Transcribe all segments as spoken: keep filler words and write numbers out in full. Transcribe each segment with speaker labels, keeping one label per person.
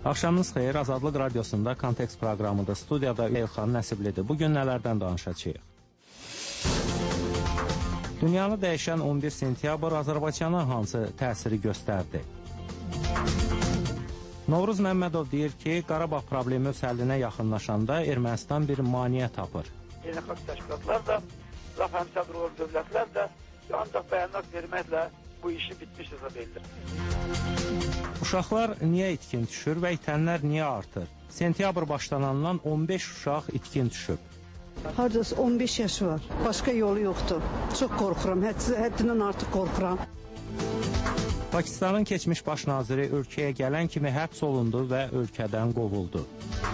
Speaker 1: Axşamınız xeyir, Azadlıq Radiosunda Kontekst proqramıdır. Studiyada Elxan Nəsiblidir. Bugün nələrdən danışacağıq? Dünyanı dəyişən on bir sentyabr Azərbaycana hansı təsiri göstərdi? Novruz Məmmədov deyir ki, Qarabağ problemi öz həllinə yaxınlaşanda Ermənistan bir maneə tapır.
Speaker 2: Beynəlxalq təşkilatlar da, laf həmsədr olan dövlətlər də ancaq bəyanat verməklə bu işi bitmiş hesab edilir.
Speaker 1: Uşaqlar niyə itkin düşür və itənlər niyə artır? Sentyabr başlanandan on beş uşaq itkin düşüb.
Speaker 3: Hardasa on beş yaşı var. Başqa yolu yoxdur. Çox qorxuram. Həddindən artıq qorxuram.
Speaker 1: Pakistanın keçmiş baş naziri ölkəyə gələn kimi həbs olundu və ölkədən qovuldu.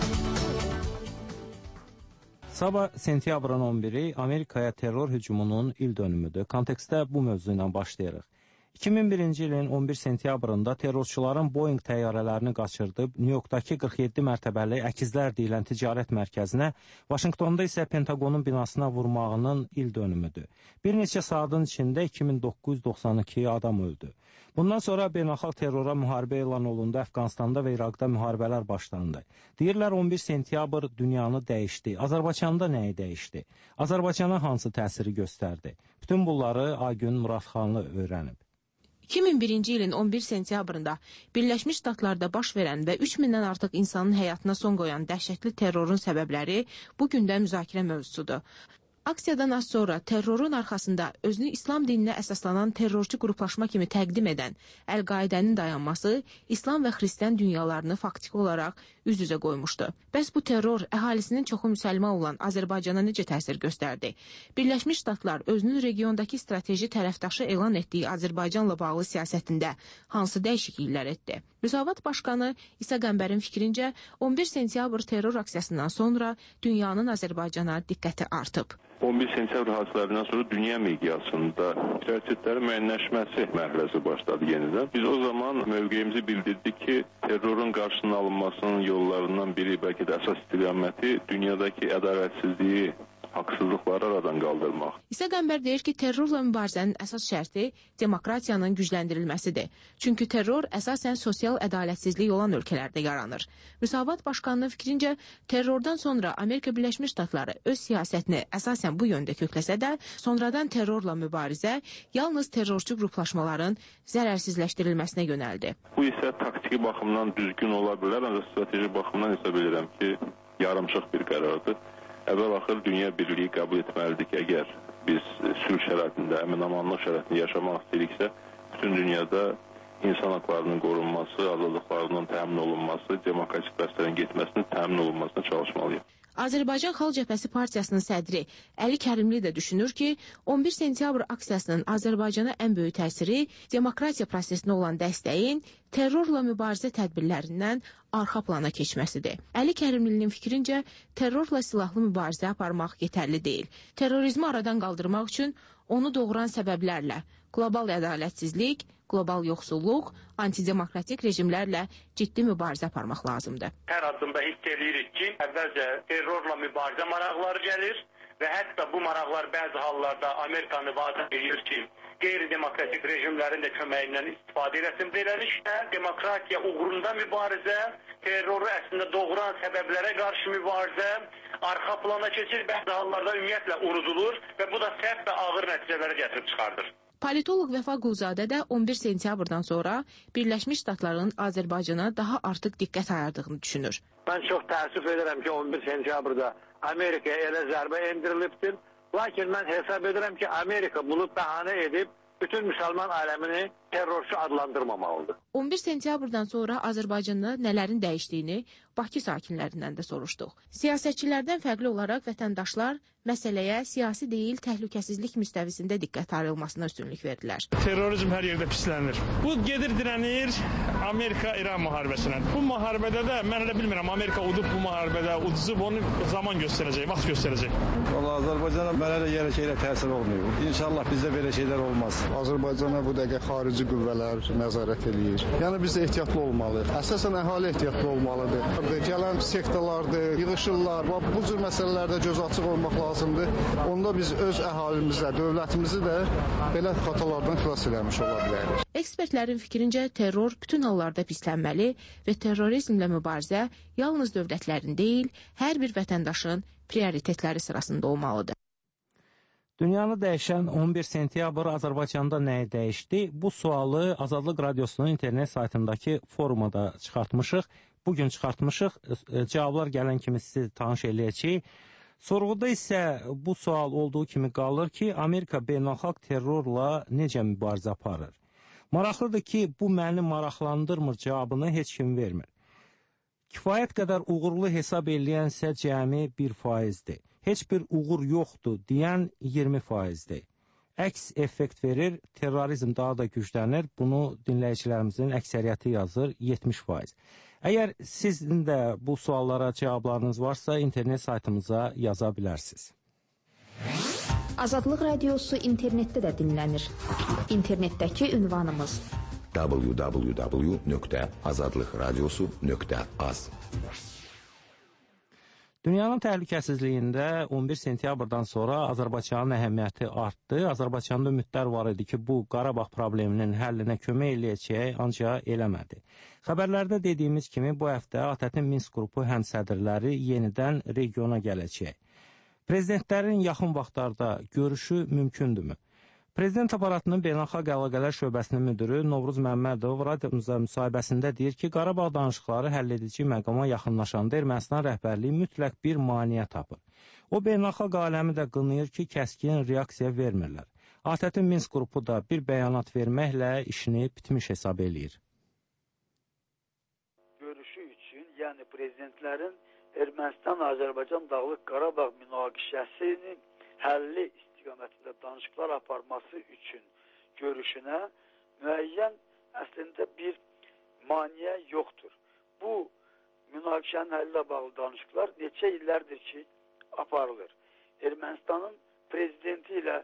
Speaker 1: Sabah sentyabrın on biri Amerikaya terror hücumunun il dönümüdür. Kontekstdə bu mövzu ilə başlayırıq. iki min birinci ilin on bir sentyabrında terrorçuların Boeing təyyarələrini qaçırdıb New Yorkdakı qırx yeddi mərtəbəli əkizlər deyilən ticarət mərkəzinə, Vaşinqtonda isə Pentagonun binasına vurmağının il dönümüdür. Bir neçə saatın içində iki min doqquz yüz doxsan iki adam öldü. Bundan sonra beynəlxalq terrora müharibə elan olundu, Əfqanistanda və İraqda müharibələr başlandı. Deyirlər on bir sentyabr dünyanı dəyişdi. Azərbaycanda nəyi dəyişdi? Azərbaycana hansı təsiri göstərdi? Bütün bunları Aygün Muradxanlı öyrənib.
Speaker 4: iki min birinci ilin on bir sentyabrında Birləşmiş Ştatlarda baş verən və üç mindən artıq insanın həyatına son qoyan dəhşətli terrorun səbəbləri bu gündə müzakirə mövzusudur. Aksiyadan az sonra terrorun arxasında özünü İslam dininə əsaslanan terrorçu qruplaşma kimi təqdim edən Əl-Qaidənin dayanması İslam və Xristian dünyalarını faktiki olaraq üz-üzə qoymuşdu. Bəs bu terror əhalisinin çoxu müsəlman olan Azərbaycana necə təsir göstərdi? Birləşmiş Ştatlar özünün regiondakı strateji tərəfdaşı elan etdiyi Azərbaycanla bağlı siyasətində hansı dəyişikliklər etdi? Müsavat Başqanı İsa Qəmbərin fikrincə on bir sentyabr terror aksiyasından sonra dünyanın Azərbaycana diqqəti artıb.
Speaker 5: on bir sentyabr hadisələrindən sonra dünya miqyasında prioritetlərin müəyyənləşməsi mərhələsi başladı yenidən. Biz o zaman mövqeyimizi bildirdik ki, terrorun qarşısının alınmasının yollarından biri, bəlkə də əsas istiqaməti dünyadakı ədalətsizliyi, haqsızlıqları aradan qaldırmaq.
Speaker 4: İsa Qəmbər deyir ki, terrorla mübarizənin əsas şərti demokratiyanın gücləndirilməsidir. Çünki terror əsasən sosial ədalətsizlik olan ölkələrdə yaranır. Müsavat Başqanının fikrincə, terrordan sonra Amerika Birləşmiş Ştatları öz siyasətini əsasən bu yöndə kökləsə də, sonradan terrorla mübarizə yalnız terrorçu qruplaşmaların zərərsizləşdirilməsinə yönəldi.
Speaker 5: Bu isə taktiki baxımdan düzgün ola bilər, ancaq strateji baxımdan hesab edirəm ki, yarımçıq bir qərardır. Əvvəl-axır dünya birliyi qəbul etməlidir ki, əgər biz sülh şəraitində, əmin-amanlıq şəraitində yaşamaq istəyiriksə, bütün dünyada insan haqlarının qorunması, azadlıqlarının təmin olunması, demokratik bəslərin getməsinin təmin olunmasına çalışmalıyıq.
Speaker 4: Azərbaycan Xalq Cəbhəsi Partiyasının sədri Əli Kərimli də düşünür ki, on bir sentyabr aksiyasının Azərbaycana ən böyük təsiri demokratiya prosesinə olan dəstəyin terrorla mübarizə tədbirlərindən arxa plana keçməsidir. Əli Kərimlinin fikrincə, terrorla silahlı mübarizə aparmaq yetərli deyil. Terrorizmi aradan qaldırmaq üçün onu doğuran səbəblərlə qlobal ədalətsizlik, qlobal yoxsulluq, antidemokratik rejimlərlə ciddi mübarizə aparmaq lazımdır.
Speaker 6: Hər addımda hiss edirik ki, əvvəlcə terrorla mübarizə maraqları gəlir və hətta bu maraqlar bəzi hallarda Amerikanı vadar edir ki, qeyri-demokratik rejimlərin də köməyindən istifadə eləsin. Beləliklə, demokratiya uğrunda mübarizə, terroru əslində doğuran səbəblərə qarşı mübarizə arxa plana keçir, bəzi hallarda ümumiyyətlə unudulur və bu da sərt və ağır nəticələrə gətirib çıxardır.
Speaker 4: Politoloq Vəfa Quluzadə də on bir sentyabrdan sonra Birləşmiş Ştatların Azərbaycana daha artıq diqqət ayırdığını düşünür.
Speaker 6: Mən çox təəssüf edirəm ki, on bir sentyabrda Amerikaya elə zərbə endirilibdir. Lakin mən hesab edirəm ki, Amerika bunu bəhanə edib bütün müsəlman aləmini terrorçu adlandırmamalıdır.
Speaker 4: on bir sentyabrdan sonra Azərbaycanda nələrin dəyişdiyini Bakı sakinlərindən də soruşduq. Siyasətçilərdən fərqli olaraq vətəndaşlar məsələyə siyasi deyil, təhlükəsizlik müstəvisində diqqət ayrılmasına üstünlük verdilər.
Speaker 7: Terrorizm hər yerdə pislənir. Bu gedir dirənir Amerika-İran müharibəsinə. Bu müharibədə də mən elə bilmirəm, Amerika udub bu müharibədə, uduzub onu zaman göstərəcək, vaxt göstərəcək.
Speaker 8: Valla Azərbaycana mənə də yerə şeylə təsir olmuyor. İnşallah bizdə belə şeylər olmaz.
Speaker 9: Azərbaycana bu dəqiqə xarici qüvvələr nəzarət edir.
Speaker 8: pisləmir. Yəni biz ehtiyatlı olmalıyıq. Əsasən əhali ehtiyatlı olmalıdır. Gələn sektalardır, yığışırlar. Bu cür məsələlərdə göz açıq olmaq lazımdır. Onda biz öz əhalimizə, dövlətimizi də belə xatalardan xilas eləmiş ola bilərik.
Speaker 4: Ekspertlərin fikrincə terror bütün hallarda pislənməli və terrorizmlə mübarizə yalnız dövlətlərin deyil, hər bir vətəndaşın prioritetləri sırasında olmalıdır.
Speaker 1: Dünyanı dəyişən on bir sentyabr Azərbaycanda nəyi dəyişdi? Bu sualı Azadlıq Radiosunun internet saytındakı forumada çıxartmışıq. Bugün çıxartmışıq. Cavablar gələn kimi sizi tanış eləyəcəyik. Sorğuda isə bu sual olduğu kimi qalır ki, Amerika beynəlxalq terrorla necə mübarizə aparır? Maraqlıdır ki, bu məni maraqlandırmır cavabını heç kim vermir. Kifayət qədər uğurlu hesab eləyənsə cəmi bir faizdir. Heç bir uğur yoxdur deyən iyirmi faizdir. Əks effekt verir, terrorizm daha da güclənir. Bunu dinləyicilərimizin əksəriyyəti yazır, yetmiş faiz. Əgər sizin də bu suallara cavablarınız varsa, internet saytımıza yaza bilərsiniz.
Speaker 9: Azadlıq Radiosu internetdə də dinlənir. İnternetdəki ünvanımız w w w nöqtə azadlıq radiosu nöqtə az.
Speaker 1: Dünyanın təhlükəsizliyində on bir sentyabrdan sonra Azərbaycanın əhəmiyyəti artdı. Azərbaycanda ümidlər var idi ki, bu Qarabağ probleminin həllinə kömək eləyəcək, ancaq eləmədi. Xəbərlərdə dediyimiz kimi bu həftə ATƏT-in Minsk qrupu həmsədrləri yenidən regiona gələcək. Prezidentlərin yaxın vaxtlarda görüşü mümkündürmü? Prezident aparatının Beynəlxalq Əlaqələr Şöbəsinin müdürü Novruz Məmmədov radiomuza müsahibəsində deyir ki, Qarabağ danışıqları həlledici məqama yaxınlaşanda Ermənistan rəhbərliyi mütləq bir maneə tapır. O, beynəlxalq aləmi də qınayır ki, kəskin reaksiya vermirlər. ATƏT-in Minsk qrupu da bir bəyanat verməklə işini bitmiş hesab eləyir.
Speaker 2: Görüşü üçün, yəni prezidentlərin Ermənistan-Azərbaycan Dağlıq Qarabağ münaqişəsinin həlli istiqamətində danışıqlar aparması üçün görüşünə müəyyən əslində bir maneə yoxdur. Bu münaqişənin həlli ilə bağlı danışıqlar neçə illərdir ki aparılır. Ermənistanın prezidenti ilə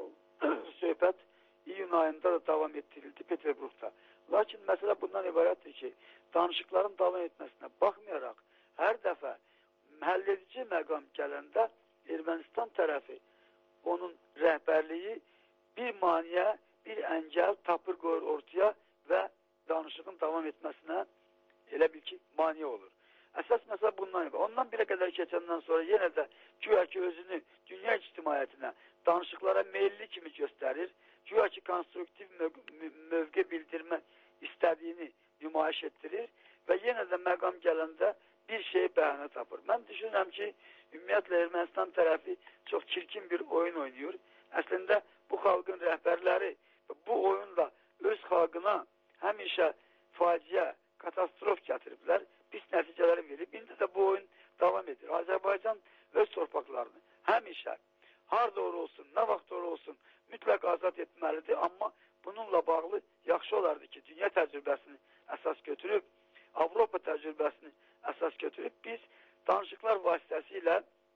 Speaker 2: söhbət iyun ayında da davam etdirildi Peterburqda. Lakin məsələ bundan ibarətdir ki, danışıqların davam etməsinə baxmayaraq, hər dəfə həlledici məqam gələndə Ermənistan tərəfi onun rəhbərliyi bir maneə, bir əngəl tapır qoyur ortaya və danışığın davam etməsinə elə bil ki, maneə olur. Əsas məsələ bundan ibarət. Ondan bir qədər keçəndən sonra yenə də güya ki, özünü dünya ictimaiyyətinə danışıqlara meyilli kimi göstərir, güya ki, konstruktiv mövqe bildirmə istədiyini nümayiş etdirir və yenə də məqam gələndə bir şey bəhanə tapır. Mən düşünürəm ki, ümumiyyətlə Ermənistan tərəfi çox çirkin bir oyun oynayır. Əslində bu xalqın rəhbərləri bu oyunla öz xalqına həmişə faciə, katastrof gətiriblər, pis nəticələri verib. İndi də bu oyun davam edir. Azərbaycan öz torpaqlarını həmişə harda olsun, nə vaxt olsun mütləq azad etməlidir. Amma bununla bağlı yaxşı olardı ki, dünya təcrübəsini əsas götürüb, Avropa təcrübəsini əsas götürüb biz danışıqlar vasitəsilə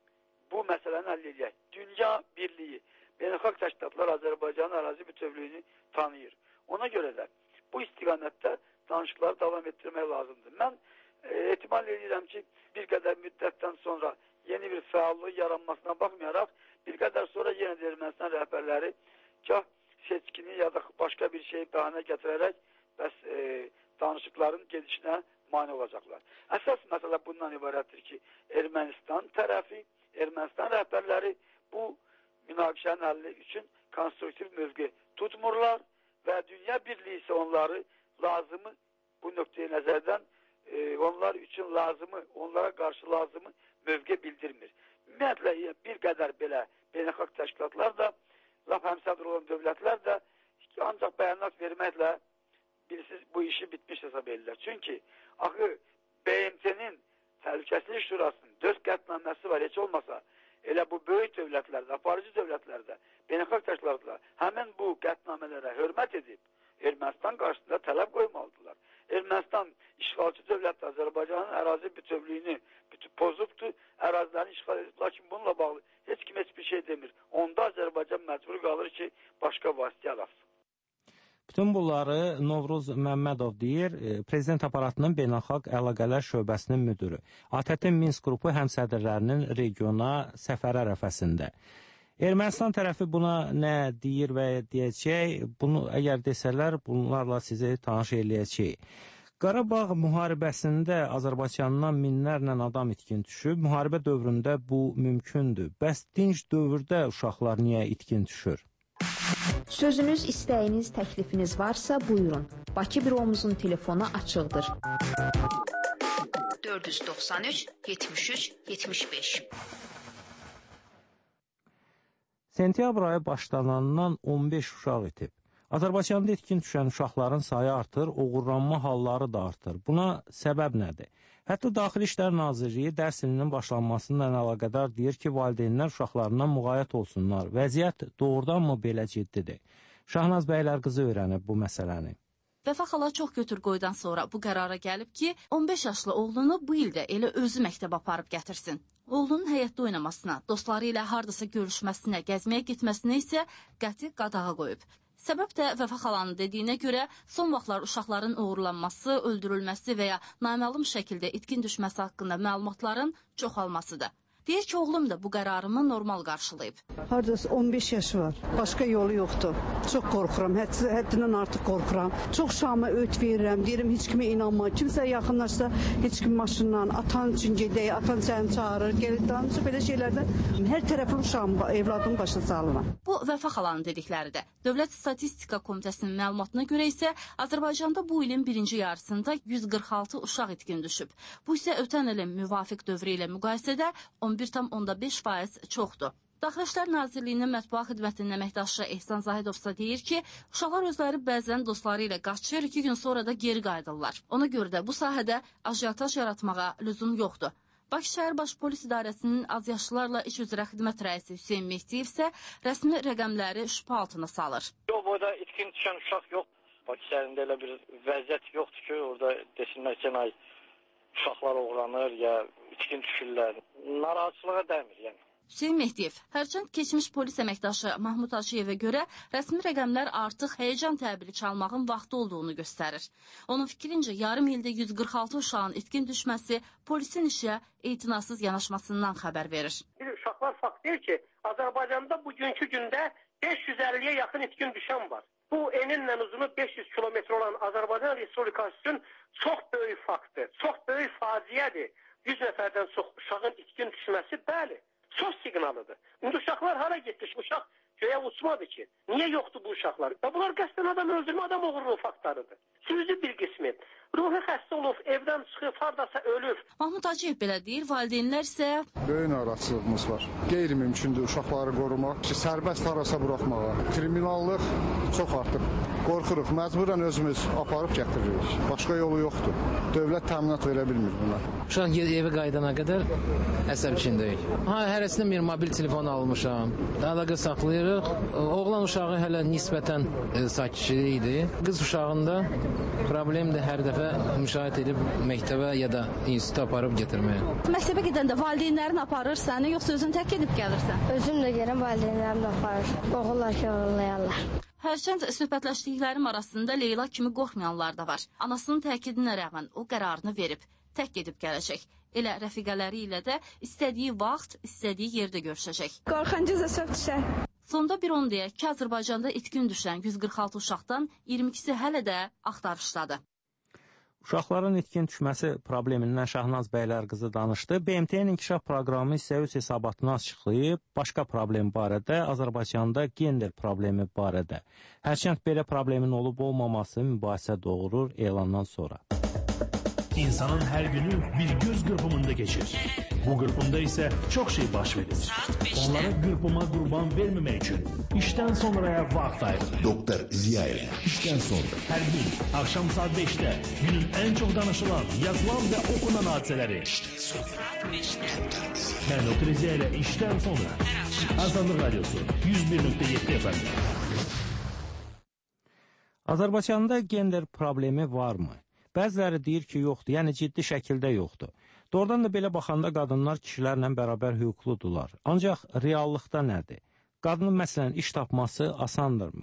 Speaker 2: bu məsələni həll edək. Dünya birliyi, beynəlxalq təşkilatlar Azərbaycanın ərazi bütövlüyünü tanıyır. Ona görə də bu istiqamətdə danışıqları davam etdirmək lazımdır. Mən e, ehtimal edirəm ki, bir qədər müddətdən sonra yeni bir fəallıq yaranmasına baxmayaraq, bir qədər sonra yenə də Ermənistan rəhbərləri gah seçkini ya da başqa bir şey bəhanə gətirərək bəs e, danışıqların gedişinə mane olacaqlar. Əsas məsələ bundan ibarətdir ki, Ermənistan tərəfi, Ermənistan rəhbərləri bu münaqişənin həlli üçün konstruktiv mövqe tutmurlar və dünya birliyi isə onları lazımı, bu nöqteyi nəzərdən e, onlar üçün lazımı, onlara qarşı lazımı mövqe bildirmir. Ümumiyyətlə, bir qədər belə beynəlxalq təşkilatlar da, laf həmsədr olan dövlətlər də ancaq bəyanat verməklə bilirsiniz, bu işi bitmiş hesab edirlər. Çünki axı B M T-nin Təhlükəsizlik Şurasının dörd qətnaməsi var, heç olmasa elə bu böyük dövlətlərdə, aparıcı dövlətlərdə, beynəlxalq təşkilatlar həmin bu qətnamələrə hörmət edib Ermənistan qarşısında tələb qoymalıdırlar. Ermənistan işğalçı dövlətdə Azərbaycanın ərazi bütövlüyünü pozubdur, ərazilərini işğal edib, lakin bununla bağlı heç kim heç bir şey demir. Onda Azərbaycan məcbur qalır ki, başqa vasitə arasın.
Speaker 1: Bütün Bütün bunları Novruz Məmmədov deyir, Prezident aparatının beynəlxalq əlaqələr şöbəsinin müdürü. A T T Minsk qrupu həmsədrlərinin regiona səfəri ərəfəsində. Ermənistan tərəfi buna nə deyir və deyəcək, bunu əgər desələr, bunlarla sizi tanış eləyəcək. Qarabağ müharibəsində Azərbaycandan minlərlə adam itkin düşüb, müharibə dövründə bu mümkündür. Bəs dinc dövrdə uşaqlar niyə itkin düşür?
Speaker 9: Sözünüz, istəyiniz, təklifiniz varsa buyurun. Bakı büromuzun telefonu açıqdır. dörd yüz doxsan üç yetmiş üç yetmiş beş.
Speaker 1: Sentyabr ayı başlanandan on beş uşaq itib. Azərbaycanda itkin düşən uşaqların sayı artır, oğurlanma halları da artır. Buna səbəb nədir? Hətta Daxili İşlər Nazirliyi dərs ilinin başlanmasından əlaqədar deyir ki, valideynlər uşaqlarından müğayət olsunlar. Vəziyyət doğrudanmı belə ciddidir? Şahnaz bəylər qızı öyrənib bu məsələni.
Speaker 10: Vəfa xala çox götür qoydan sonra bu qərara gəlib ki, on beş yaşlı oğlunu bu ildə elə özü məktəbə aparıb gətirsin. Oğlunun həyətdə oynamasına, dostları ilə hardasa görüşməsinə, gəzməyə getməsinə isə qəti qadağa qoyub. Səbəb də Vəfa xalanın dediyinə görə son vaxtlar uşaqların uğurlanması, öldürülməsi və ya naməlum şəkildə itkin düşməsi haqqında məlumatların çoxalmasıdır. Deyir ki, oğlum da bu qərarımı normal qarşılayıb.
Speaker 3: Hardasa on beş yaşı var. Başqa yolu yoxdur. Çox qorxuram. Hədd, həddindən artıq qorxuram. Çox uşağıma öğüt verirəm. Deyirəm, heç kimə inanma. Kimsə yaxınlaşsa, heç kim maşından, atan üçün gedək, atan səni çağırır, gəlib danışır, belə şeylərdən hər tərəfli uşağım, evladım başa salıram.
Speaker 10: Bu, Vəfa xalanın dedikləridir. Dövlət Statistika Komitəsinin məlumatına görə isə Azərbaycanda bu ilin birinci yarısında yüz qırx altı uşaq itkin düşüb. Bu isə ötən ilin müvafiq dövrü ilə müqayisədə on bir tam onda beş faiz çoxdur. Daxili İşlər Nazirliyinin mətbuat xidmətinin əməkdaşı Ehsan Zahidovsa deyir ki, uşaqlar özləri bəzən dostları ilə qaçır, iki gün sonra da geri qayıdırlar. Ona görə də bu sahədə ajiyataj yaratmağa lüzum yoxdur. Bakı şəhər Baş Polis İdarəsinin azyaşlılarla iş üzrə xidmət rəisi Hüseyn Mehdiyev isə rəsmi rəqəmləri şübhə altına salır.
Speaker 11: Yox, burada itkin düşən uşaq yox. Bakı şəhərində elə bir vəziyyət yoxdur ki, orada desinlər ki, ay uşaqlar oğlanır ya itkin düşürlər. Narahatçılığa dəmir, yəni.
Speaker 10: Hüseyn Mehdiyev, hərçənd keçmiş polis əməkdaşı Mahmud Hacıyevə görə rəsmi rəqəmlər artıq həyəcan təbili çalmağın vaxtı olduğunu göstərir. Onun fikrincə, yarım ildə yüz qırx altı uşağın itkin düşməsi polisin işə etinasız yanaşmasından xəbər verir.
Speaker 12: Bir uşaqlar fakt deyir ki, Azərbaycanda bugünkü gündə beş yüz əlliyə yaxın itkin düşən var. Bu eninlə uzunu beş yüz kilometr olan Azərbaycan Respublikası üçün çox böyük faktdır, çox böyük faciədir. yüz nəfərdən çox uşağın itkin düşməsi, bəli, çox siqnalıdır. İndi uşaqlar hara getdi? Uşaq göyə uçmadı ki. Niyə yoxdur bu uşaqlar? Və bunlar qəsdən adam öldürmə, adam oğurluğu faktlarıdır. Sürücü bir qismi ruhi xəstə olub, evdən çıxıb, hardasa ölüb.
Speaker 10: Mahmud Hacıyev belə deyir, valideynlər isə
Speaker 8: böyük narahatçılığımız var. Qeyri-mümkündür uşaqları qorumaq, ki, sərbəst harasa buraxmağa. Kriminallıq çox artıb. Qorxuruq, məcburən özümüz aparıb gətiririk. Başqa yolu yoxdur. Dövlət təminat verə bilmir buna.
Speaker 13: Uşaq evə qaydana qədər əsəb içindəyik. Ha, hərəsindən bir mobil telefon almışam. Əlaqə saxlayırıq. Oğlan uşağı hələ nisbətən e, sakitçilik idi. Qız uşağında problem də hər dəfə müşahidə edib məktəbə ya da instituta aparıb gətirməyə.
Speaker 14: Məktəbə gedəndə valideynlərin aparır səni, yoxsa özün tək gedib gəlirsən?
Speaker 15: Özüm də gəlirəm, valideynlərim də aparır. Oğullar ki, oğullayarlar.
Speaker 10: Hərçənd söhbətləşdiklərim arasında Leyla kimi qorxmayanlar da var. Anasının təkidinə rəğmən o qərarını verib, tək gedib gələcək. Elə rəfiqələri ilə də istədiyi vaxt, istədiyi yerdə görüşəcək.
Speaker 14: Qorxuncuzə söv düşər.
Speaker 10: Sonda bir on deyək ki, Azərbaycanda itkin düşən yüz qırx altı uşaqdan iyirmi ikisi hələ də axtarışdadır.
Speaker 1: Uşaqların itkin düşməsi problemindən Şahnaz bəylər qızı danışdı. B M T-nin inkişaf proqramı isə öz hesabatını açıqlayıb, başqa problem barədə, Azərbaycanda gender problemi barədə. Hərçənd belə problemin olub-olmaması mübahisə doğurur elandan sonra.
Speaker 16: İnsanın hər günü bir göz qırpımında geçir. Bu qırpımda isə çox şey baş verir. Onlara qırpıma qurban verməmək üçün işdən sonraya vaxt ayırır.
Speaker 17: Doktor Ziyayev, işdən sonra.
Speaker 16: Hər gün axşam saat beşdə günün ən çox danışılan, yazılan və okunan hadisələri.
Speaker 17: İşdən sonra.
Speaker 16: Mən Doktor Ziyayev işdən sonra. Azadlıq Radyosu yüz bir nöqtə yeddi F M.
Speaker 1: Azərbaycanda gender problemi varmı? Bəziləri deyir ki, yoxdur, yəni ciddi şəkildə yoxdur. Doğrudan da belə baxanda qadınlar kişilərlə bərabər hüquqludular. Ancaq reallıqda nədir? Qadının məsələn iş tapması asandırmı?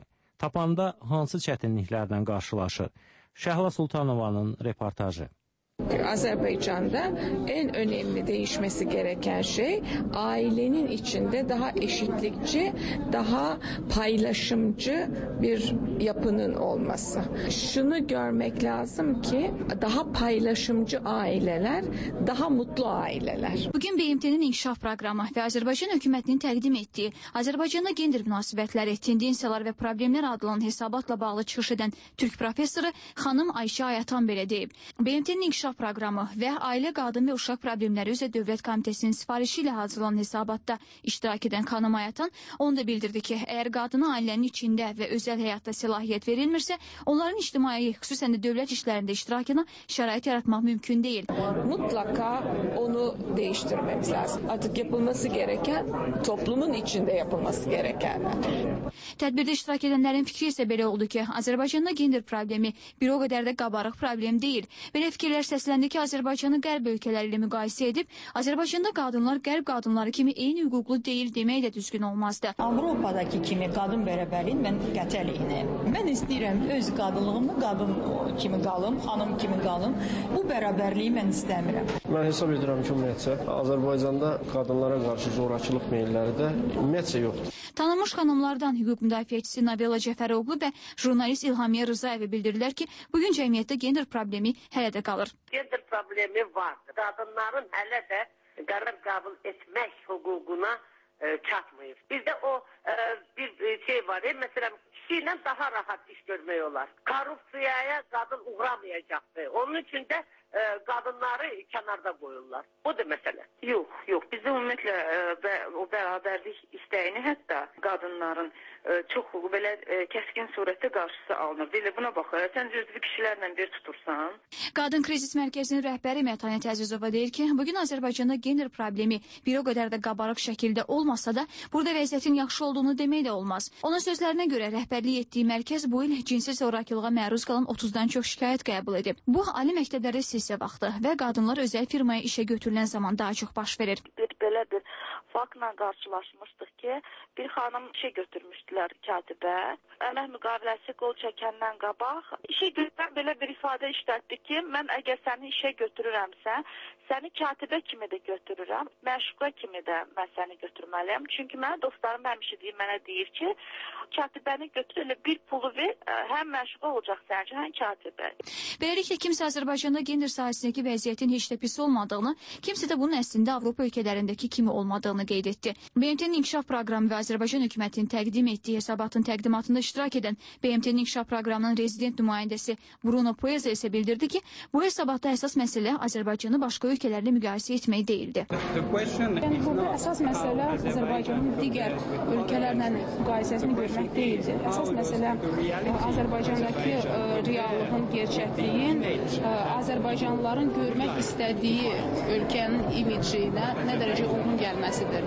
Speaker 1: Tapanda hansı çətinliklərdən qarşılaşır? Şəhla Sultanovanın reportajı.
Speaker 18: Azerbaycan'da en önemli değişmesi gereken şey ailenin içinde daha eşitlikçi, daha paylaşımcı bir yapının olması. Şunu görmek lazım ki daha paylaşımcı aileler, daha mutlu aileler.
Speaker 19: Bugün B M T'nin inkişaf programı ve Azerbaycan hükümetinin təqdim ettiği Azerbaycan'da gender münasibətləri, tendensiyalar ve problemler adlanan hesabatla bağlı çıxış edən Türk professoru xanım Ayşə Ayatan belə deyib. B M T'nin inkişaf proqramı və Ailə, Qadın və Uşaq Problemləri üzrə Dövlət Komitəsinin sifarişi ilə hazırlanan hesabatda iştirak edən xanım Ayatan onu da bildirdi ki, əgər qadına ailənin içində və özəl həyatda səlahiyyət verilmirsə, onların ictimai, xüsusən də dövlət işlərində iştirakına şərait yaratmaq mümkün deyil.
Speaker 18: Mutlaka onu değiştirmemiz lazım. Artık yapılması gereken toplumun içinde yapılması gerekenler.
Speaker 19: Tədbirdə iştirak edənlərin fikri isə belə oldu ki, Azərbaycanda gender problemi bir o qədər də qabarıq problem deyil. Belə fikirlər səsləndi ki, Azərbaycanı qərb ölkələri ilə müqayisə edib, Azərbaycanda qadınlar qərb qadınları kimi eyni hüquqlu deyil demək də düzgün olmazdı.
Speaker 20: Avropadakı kimi qadın bərabərliyin mən qətəliyinə. Mən istəyirəm öz qadınlığımı qadın kimi qalım, xanım kimi qalım. Bu bərabərliyi mən istəmirəm.
Speaker 21: Mən hesab edirəm ki, ümumiyyətcə Azərbaycanda qadınlara qarşı zorakılıq meylləri də ümumiyyətcə yoxdur.
Speaker 19: Tanınmış xanımlardan hüquq müdafiəçisi Nabila Cəfəroğlu və jurnalist İlhamiyə Rızayevi bildirdilər ki, bugün cəmiyyətdə gender problemi hələ də qalır.
Speaker 12: Gender problemi vardır. Qadınların hələ də qərar qəbul etmək hüququna e, çatmayıb. Bizdə o e, bir şey var, e, məsələn, kişi ilə daha rahat iş görmək olar. Korrupsiyaya qadın uğramayacaqdır. Onun üçün də e, qadınları kənarda qoyurlar. Budur məsələ.
Speaker 22: Yox, yox. Bizdə ümumiyyətlə e, o bərabərlik istəyini hətta qadınların e, çox belə e, kəskin surətdə qarşısı alınır. Belə buna baxır. Sən cüzvi kişilərlə bir tutursan.
Speaker 19: Qadın Krizis Mərkəzinin rəhbəri Mətanət Əzizova deyir ki, bugün Azərbaycanda gender problemi bir o qədər də qabarıq şəkildə olmasa da, burada vəziyyətin yaxşı olduğunu demək də olmaz. Onun sözlərinə görə rəhbərlik etdiyi mərkəz bu il cinsi zorakılığa məruz qalan otuzdan çox şikayət qəbul edib. Bu, ali məktəblərdə sessiya vaxtı və qadınlar özəl firmaya işə götürülən zaman daha çox baş verir.
Speaker 23: Bir belə bir faktla qarşılaşmışdıq ki, bir xanım işə götürmüşdülər katibə. Əmək müqaviləsi qol çəkəndən qabaq işə götürən belə bir ifadə işlətdi ki, mən əgər səni işə götürürəmsə, səni katibə kimi də götürürəm, məşuqa kimi də mən səni götürməliyəm. Çünki mənə dostlarım həmişə deyir, mənə deyir ki, katibəni götür, elə bir pulu ver, həm məşuqa olacaq sənin üçün, həm katibə.
Speaker 19: Beləliklə, kimsə Azərbaycanda gender sahəsindəki vəziyyətin heç də pis olmadığını, kimsə də bunun əslində Avropa ölkələrindəki kimi olmadığını qeyd etdi. B M T'nin inkişaf proqramı və Azərbaycan hökumətinin təqdim etdiyi hesabatın təqdimatında iştirak edən B M T'nin inkişaf proqramının rezident nümayəndəsi Bruno Pueza isə bildirdi ki, bu hesabatda əsas məsələ Azərbaycanı başqa ölkələrlə müqayisə etmək deyildi.
Speaker 24: Yəni, burada əsas məsələ Azərbaycanın digər ölkələrlə müqayisəsini görmək deyildi. Əsas məsələ Azərbaycandakı reallığın, gerçəkliyin Azərbaycanlıların görmək istədiyi ölkənin imiciyinə nə dərəcə uyğun gəlməsidir.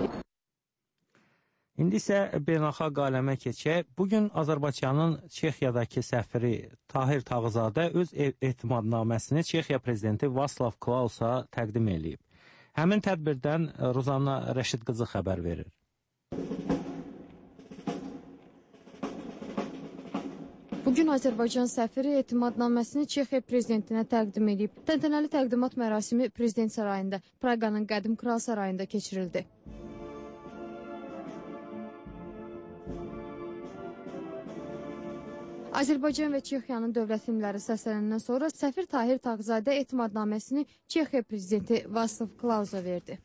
Speaker 1: İndi isə beynəlxalq aləmə keçək. Bugün Azərbaycanın Çexiyadakı səfiri Tahir Tağızadə öz etimadnaməsini Çexiya prezidenti Václav Klausa təqdim edib. Həmin tədbirdən Ruzanna Rəşid qızı xəbər verir.
Speaker 25: Bugün Azərbaycan səfiri etimadnaməsini Çexiya prezidentinə təqdim edib. Təntənəli təqdimat mərasimi Prezident sarayında, Praqanın Qədim Kral sarayında keçirildi. Azərbaycan və Çexiyanın dövlət himləri səslənəndən sonra səfir Tahir Tağızadə etimadnaməsini Çexiya prezidenti Václav Klausa verdi.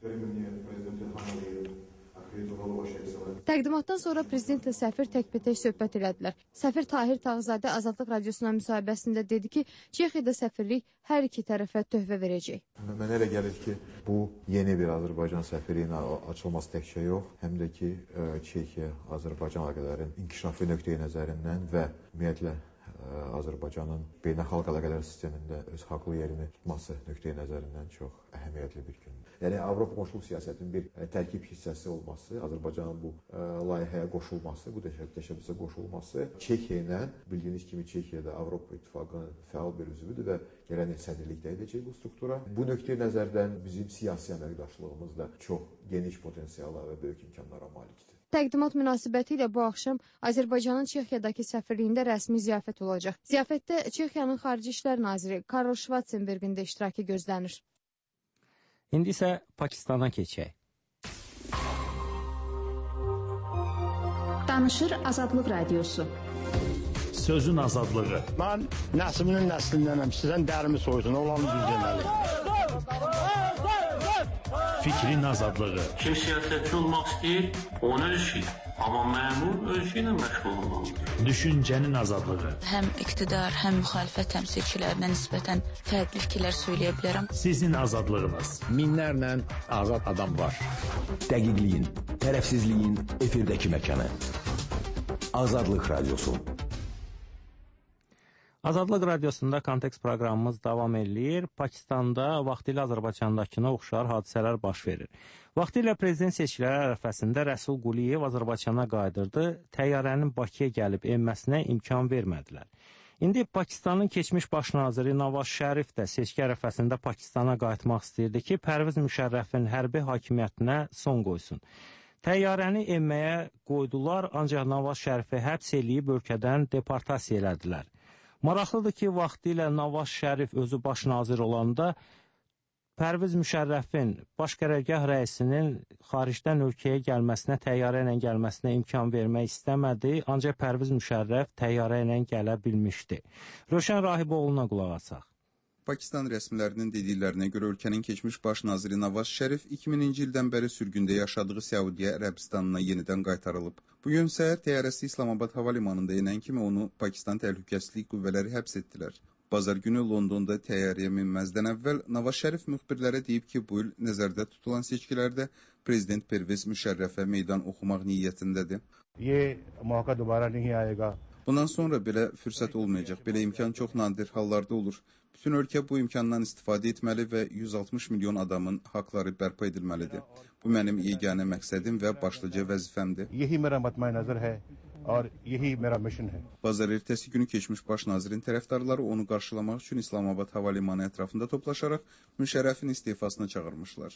Speaker 25: Təqdimatdan sonra prezidentlə səfir təkbətək söhbət elədilər. Səfir Tahir Tağızadə Azadlıq Radiosuna müsahibəsində dedi ki, Çexiyada səfirlik hər iki tərəfə töhfə verəcək.
Speaker 26: Mənə elə gəlir ki, bu yeni bir Azərbaycan səfirliyinin açılması təkcə yox, həm də ki, Çexiya-Azərbaycan əlaqələrinin inkişafı nöqteyi nəzərindən və ümumiyyətlə Azərbaycanın beynəlxalq əlaqələr sistemində öz haqlı yerini tutması nöqteyi nəzərindən çox əhəmiyyətli bir gündür. Yəni, Avropa qoşulub siyasətinin bir tərkib hissəsi olması, Azərbaycanın bu layihəyə qoşulması, bu təşəbbüsə qoşulması, Çekiya ilə, bildiyiniz kimi Çekiyada Avropa İttifaqının fəal bir üzvüdür və gələn il sədrlikdə edəcək bu struktura. Bu nöqteyi nəzərdən bizim siyasi əməkdaşlığımız da çox geniş potensiala və böyük imkanlara malikdir.
Speaker 25: Təqdimat münasibəti ilə bu axşam Azərbaycanın Çexiyadakı səfirliyində rəsmi ziyafət olacaq. Ziyafətdə Çexiyanın Xarici İşlər Naziri Karl Schwarzenbergin də iştirakı gözlənir.
Speaker 1: İndi isə Pakistana keçək.
Speaker 2: Danışır Azadlıq Radiosu.
Speaker 16: Sözün azadlığı.
Speaker 4: Mən nəslinin nəslindənəm. Sizdən dərimi soyutun, olanı düz deməli.
Speaker 16: Fikrin azadlığı.
Speaker 5: Kim siyasətçi olmaq istəyir, onu ölçür. Amma məmur ölçü ilə məşğul olmalıdır.
Speaker 16: Düşüncənin azadlığı.
Speaker 6: Həm iqtidar, həm müxalifət təmsilçilərinə nisbətən fərqli fikirlər söyləyə bilərəm.
Speaker 16: Sizin azadlığınız.
Speaker 17: Minlərlə azad adam var. Dəqiqliyin, tərəfsizliyin efirdəki məkanı. Azadlıq Radiosu.
Speaker 1: Azadlıq Radiosunda Kontekst proqramımız davam edir. Pakistanda vaxtilə Azərbaycandakına oxşar hadisələr baş verir. Vaxtilə prezident seçkiləri ərəfəsində Rəsul Quliyev Azərbaycana qayıdırdı. Təyyarənin Bakıya gəlib enməsinə imkan vermədilər. İndi Pakistanın keçmiş baş naziri Nawaz Şərif də seçki ərəfəsində Pakistana qayıtmaq istəyirdi ki, Pərviz Müşərrəfin hərbi hakimiyyətinə son qoysun. Təyyarəni enməyə qoydular, ancaq Nawaz Şərifi həbs eləyib ölkədən deportasiya elədilər. Maraqlıdır ki, vaxtilə Nawaz Şərif özü baş nazir olanda Pərviz Müşərrəfin baş qərargah rəisinin xaricdən ölkəyə gəlməsinə, təyyarə ilə gəlməsinə imkan vermək istəmədi, ancaq Pərviz Müşərrəf təyyarə ilə gələ bilmişdi. Rövşən Rahiboğlu'na qulaq asaq.
Speaker 7: Pakistan rəsmilərinin dediklərinə görə ölkənin keçmiş baş naziri Nawaz Şərif iki mininci ildən bəri sürgündə yaşadığı Səudiyyə Ərəbistanına yenidən qaytarılıb. Bugün səhər təyyarəsi İslamabad hava limanında enən kimi onu Pakistan təhlükəsizlik qüvvələri həbs etdilər. Bazar günü Londonda təyyarəyə minməzdən əvvəl Nawaz Şərif müxbirlərə deyib ki, bu il nəzərdə tutulan seçkilərdə prezident Pərviz Müşərrəfə meydan oxumaq niyyətindədir.
Speaker 4: Ye mövqə dubara nahi ayega.
Speaker 7: Bundan sonra belə fürsət olmayacaq. Belə imkan çox nadir hallarda olur. Bütün ölkə bu imkandan istifadə etməli və yüz altmış milyon adamın haqları bərpa edilməlidir. Bu mənim yeganə məqsədim və başlıca vəzifəmdir.
Speaker 4: Yehi mera matmai nazar hai aur yehi mera mission hai.
Speaker 7: Bazar ertəsi günü keçmiş baş nazirin tərəfdarları onu qarşılamaq üçün İslamabad hava limanı ətrafında toplaşaraq Müşərrəfin istefasına çağırmışlar.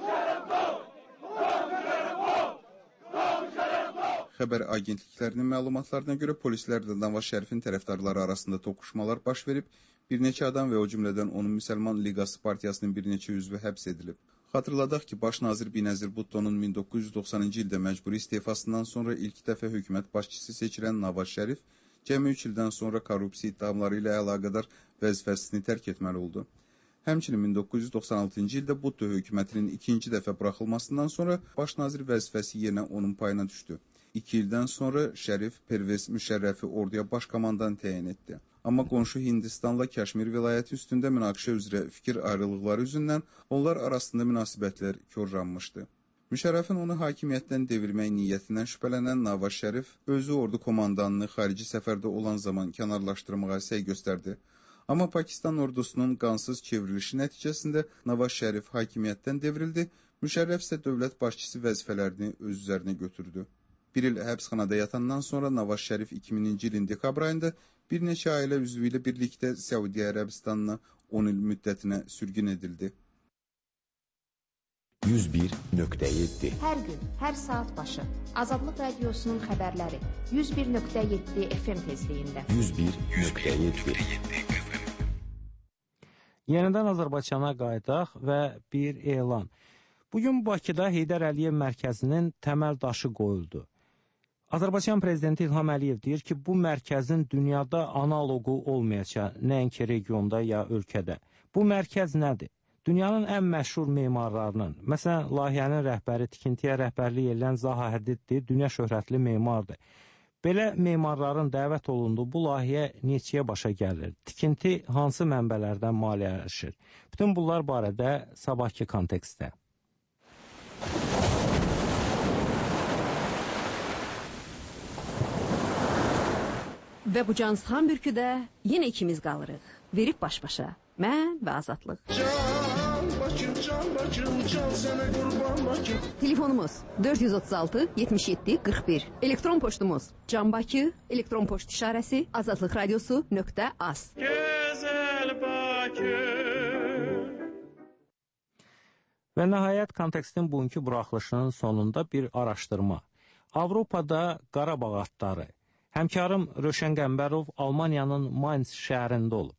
Speaker 7: Xəbər agentliklərinin məlumatlarına görə polislərlə Nawaz Şərifin tərəfdarları arasında toqquşmalar baş verib, bir neçə adam və o cümlədən onun Müsəlman Liqası partiyasının bir neçə üzvü həbs edilib. Xatırladaq ki, baş nazir Binəzir Bhuttonun min doqquz yüz doxsanıncı ildə məcburi istefasından sonra ilk dəfə hökumət başçısı seçilən Nawaz Şərif cəmi üç ildən sonra korrupsiya iddiaları ilə əlaqədar vəzifəsini tərk etməli oldu. Həmçinin min doqquz yüz doxsan altıncı ildə Bhutto hökumətinin ikinci dəfə buraxılmasından sonra baş nazir vəzifəsi yerinə onun payına düşdü. İki ildən sonra Şərif Pərviz Müşərrəfi orduya baş komandan təyin etdi. Amma qonşu Hindistanla Kaşmir vilayəti üstündə münaqişə üzrə fikir ayrılıqları üzündən onlar arasında münasibətlər korlanmışdı. Müşərrəfin onu hakimiyyətdən devirmək niyyətindən şübhələnən Nawaz Şərif özü ordu komandanını xarici səfərdə olan zaman kənarlaşdırmağa səy göstərdi. Amma Pakistan ordusunun qansız çevrilişi nəticəsində Nawaz Şərif hakimiyyətdən devrildi, Müşərrəf isə dövlət başçısı vəzifələrini öz üzərinə götürdü. Bir il həbsxanada yatandan sonra Nawaz Şərif iki mininci ilin dekabr ayında bir neçə ailə üzvü ilə birlikdə Səudiyyə Ərəbistanına on il müddətinə sürgün edildi.
Speaker 17: yüz bir nöqtə yeddi
Speaker 2: Hər gün, hər saat başı Azadlıq Radiosunun xəbərləri yüz bir nöqtə yeddi F M tezliyində.
Speaker 17: yüz bir nöqtə yeddi
Speaker 1: Yenidən Azərbaycana qayıdaq və bir elan. Bugün Bakıda Heydər Əliyev mərkəzinin təməl daşı qoyuldu. Azərbaycan prezidenti İlham Əliyev deyir ki, bu mərkəzin dünyada analoqu olmayacaq, nəinki regionda ya ölkədə. Bu mərkəz nədir? Dünyanın ən məşhur memarlarının, məsələn, layihənin rəhbəri, tikintiyə rəhbərlik edən Zaha Hədiddir, dünya şöhrətli memardır. Belə memarların dəvət olunduğu bu layihə neçəyə başa gəlir? Tikinti hansı mənbələrdən maliyyələşir? Bütün bunlar barədə sabahki kontekstdə.
Speaker 9: Və bu cansıxan bürküdə yenə ikimiz qalırıq. Verib baş-başa. Mən və Azadlıq. Can Bakım, can Bakım, can sənə qurban Bakım. Telefonumuz dörd yüz otuz altı yetmiş yeddi qırx bir. Elektron poçtumuz Can Bakı, elektron poçt işarəsi azadlıq radiosu nöqtə az.
Speaker 16: Gözəl Bakı.
Speaker 1: Və nəhayət kontekstin bugünkü buraxılışının sonunda bir araşdırma. Avropada Qarabağ atları. Həmkarım Röşən Qəmbərov Almaniyanın Mainz şəhərində olub.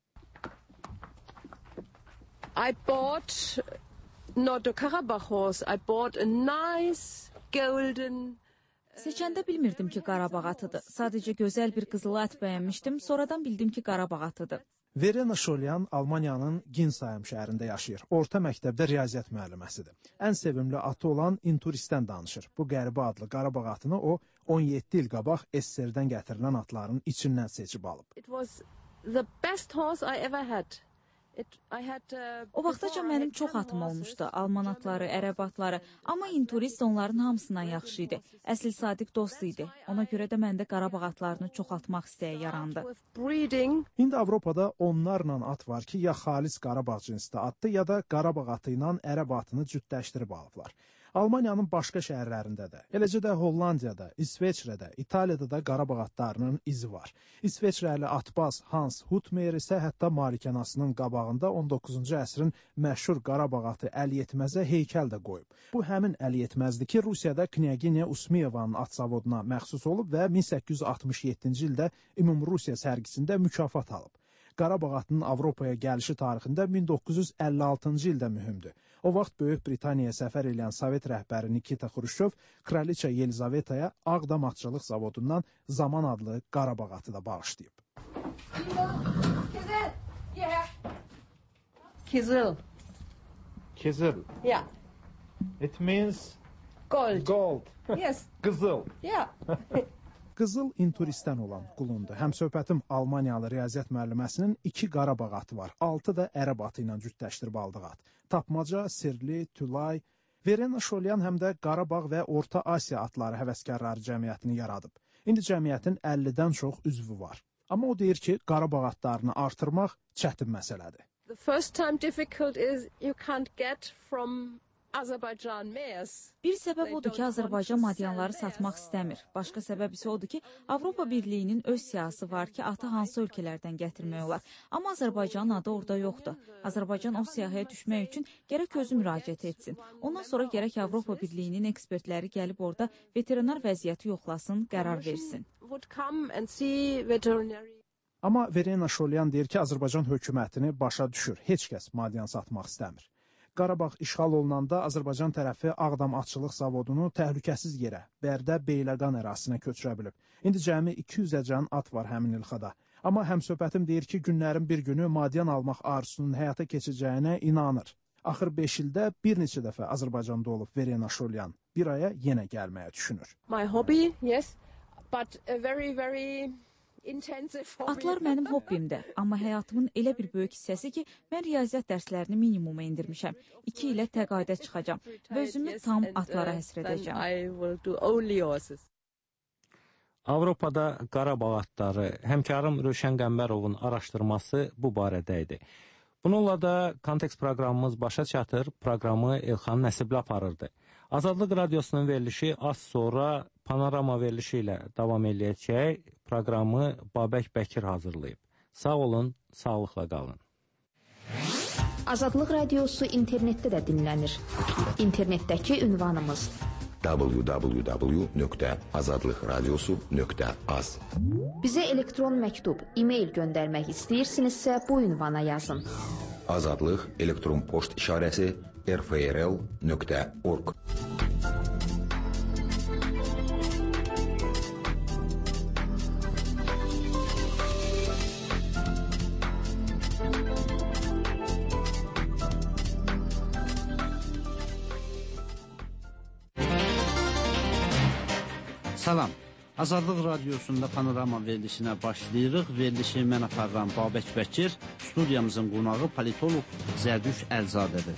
Speaker 18: I bought not a Karabakh horse, I bought a nice golden...
Speaker 3: Seçəndə bilmirdim ki, Qarabağ atıdır. Sadəcə gözəl bir qızılı at bəyənmişdim, sonradan bildim ki, Qarabağ atıdır.
Speaker 8: Verena Şolyan Almaniyanın Ginsheim şəhərində yaşayır. Orta məktəbdə riyaziyyat müəlliməsidir. Ən sevimli atı olan Inturistdən danışır. Bu qəribə adlı Qarabağ atını o on yeddi il qabaq S S R-dən gətirilən atların içindən seçib alıb.
Speaker 18: It was the best horse I ever had.
Speaker 3: O vaxtaca mənim çox atım olmuşdu, alman atları, ərəb atları, amma Inturist onların hamısından yaxşı idi. Əsl sadiq dost idi. Ona görə də məndə Qarabağ atlarını çox atmaq istəyi yarandı.
Speaker 8: İndi Avropada onlarla at var ki, ya xalis Qarabağ cinsdə atdı, ya da Qarabağ atı ilə ərəb atını cütləşdirib alıblar. Almaniyanın başqa şəhərlərində də, eləcə də Hollandiyada, İsveçrədə, İtaliyada da Qarabağ atlarının izi var. İsveçrəli atbaz Hans Hutmeyer isə hətta malikanasının qabağında on doqquzuncu əsrin məşhur Qarabağ atı Əliyetməzə heykəl də qoyub. Bu həmin Əliyetməzdir ki, Rusiyada Knyaginya Usmiyevanın at zavoduna məxsus olub və min səkkiz yüz altmış yeddinci ildə Ümumrusiya sərgisində mükafat alıb. Qarabağ atının Avropaya gəlişi tarixində min doqquz yüz əlli altıncı ildə mühümdür. O vaxt Böyük Britaniyaya səfər edən Sovet rəhbəri Nikita Xruşov Kraliça Yelizavetaya Ağdam atçılıq zavodundan Zaman adlı Qarabağ atı da bağışlayıb.
Speaker 18: Kizil.
Speaker 8: Kizil.
Speaker 18: Yeah.
Speaker 8: It means
Speaker 18: gold.
Speaker 8: Gold.
Speaker 18: Yes.
Speaker 8: Qızıl.
Speaker 18: Yeah.
Speaker 8: Qızıl Inturistdən olan qulundur. Həmsöhbətim Almaniyalı riyaziyyat müəlliməsinin iki Qarabağ atı var. Altı da ərəb atı ilə cütləşdirib aldığı at. Tapmaca, Sirli, Tülay. Verena Şolyan həm də Qarabağ və Orta Asiya atları həvəskarları cəmiyyətini yaradıb. İndi cəmiyyətin əllidən çox üzvü var. Amma o deyir ki, Qarabağ atlarını artırmaq çətin məsələdir.
Speaker 18: The first time difficult is you can't get from
Speaker 3: Bir səbəb odur ki, Azərbaycan madyanları satmaq istəmir. Başqa səbəb isə odur ki, Avropa Birliyinin öz siyasi var ki, atı hansı ölkələrdən gətirmək olar. Amma Azərbaycanın adı orada yoxdur. Azərbaycan o siyahıya düşmək üçün gərək özü müraciət etsin. Ondan sonra gərək Avropa Birliyinin ekspertləri gəlib orada veterinar vəziyyəti yoxlasın, qərar versin.
Speaker 8: Amma Verena Şolyan deyir ki, Azərbaycan hökumətini başa düşür. Heç kəs madyan satmaq istəmir. Qarabağ işğal olunanda Azərbaycan tərəfi Ağdam atçılıq zavodunu təhlükəsiz yerə, Bərdə Beyləqan ərazisinə köçürə bilib. İndi cəmi iki yüzəcən at var həmin ilxada. Amma həmsöhbətim deyir ki, günlərin bir günü madyan almaq arzusunun həyata keçəcəyinə inanır. Axır beş ildə bir neçə dəfə Azərbaycanda olub Verena Şolyan. Bir aya yenə gəlməyə düşünür.
Speaker 18: My hobby, yes, but a very, very...
Speaker 3: Atlar mənim hobbimdir, amma həyatımın elə bir böyük hissəsi ki, mən riyaziyyat dərslərini minimuma indirmişəm. İki ilə təqaüdə çıxacam və özümü tam atlara həsr edəcəm.
Speaker 1: Avropada Qarabağ atları, həmkarım Röşən Qəmbərovun araşdırması bu barədə idi. Bununla da Kontekst proqramımız başa çatır, proqramı Elxan Nəsibli aparırdı. Azadlıq Radiosunun verilişi az sonra Panorama verilişi ilə davam edəcək. Proqramı Babək Bəkir hazırlayıb. Sağ olun, sağlıqla qalın.
Speaker 2: Azadlıq Radiosu internetdə də dinlənir. İnternetdəki ünvanımız
Speaker 17: w w w nöqtə azadlıqradiosu nöqtə az.
Speaker 2: Bizə elektron məktub, e-mail göndərmək istəyirsinizsə bu ünvana yazın.
Speaker 17: Azadlıq elektron poçt işarəsi r f r l nöqtə org.
Speaker 11: Salam, Azadlıq Radiosunda Panorama verilişinə başlayırıq. Verilişi mən aparıram Babək Bəkir, studiyamızın qonağı politolog Zərdüş Əlzadədir.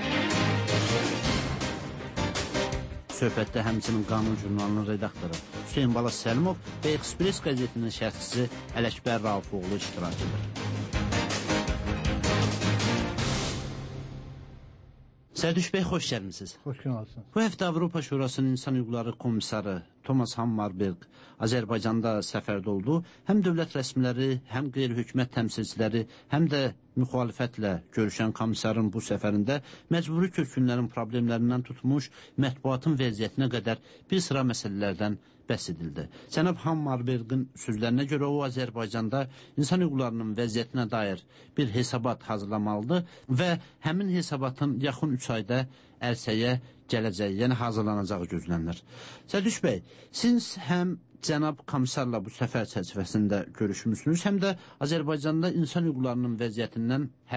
Speaker 11: Söhbətdə həmçinin Qanun jurnalının redaktoru Hüseyin Bala Səlimov və Express qəzetinin şərhçisi Ələkbər Raufoğlu iştirakıdır. Sərdüş bəy, xoş gəlmisiniz.
Speaker 10: Xoş gəlmisiniz.
Speaker 11: Bu həftə Avropa Şurasının İnsan Hüquqları Komissarı Thomas Hammarberg Azərbaycanda səfərdə oldu. Həm dövlət rəsmiləri, həm qeyri-hökumət təmsilçiləri, həm də müxalifətlə görüşən komissarın bu səfərində məcburi köçkünlərin problemlərindən tutmuş mətbuatın vəziyyətinə qədər bir sıra məsələlərdən bəhs edildi. Cənab Hammarbergin sözlərinə görə o Azərbaycanda insan hüquqlarının vəziyyətinə dair bir hesabat hazırlamalıdır və həmin hesabatın yaxın üç ayda ərsəyə gələcəyi, yəni hazırlanacağı gözlənilir. Sərdüş bəy, siz həm cənab komissarla bu səfər çərçivəsində görüşmüsünüz, həm də Azərbaycanda insan hüquqlarının vəziyyətindən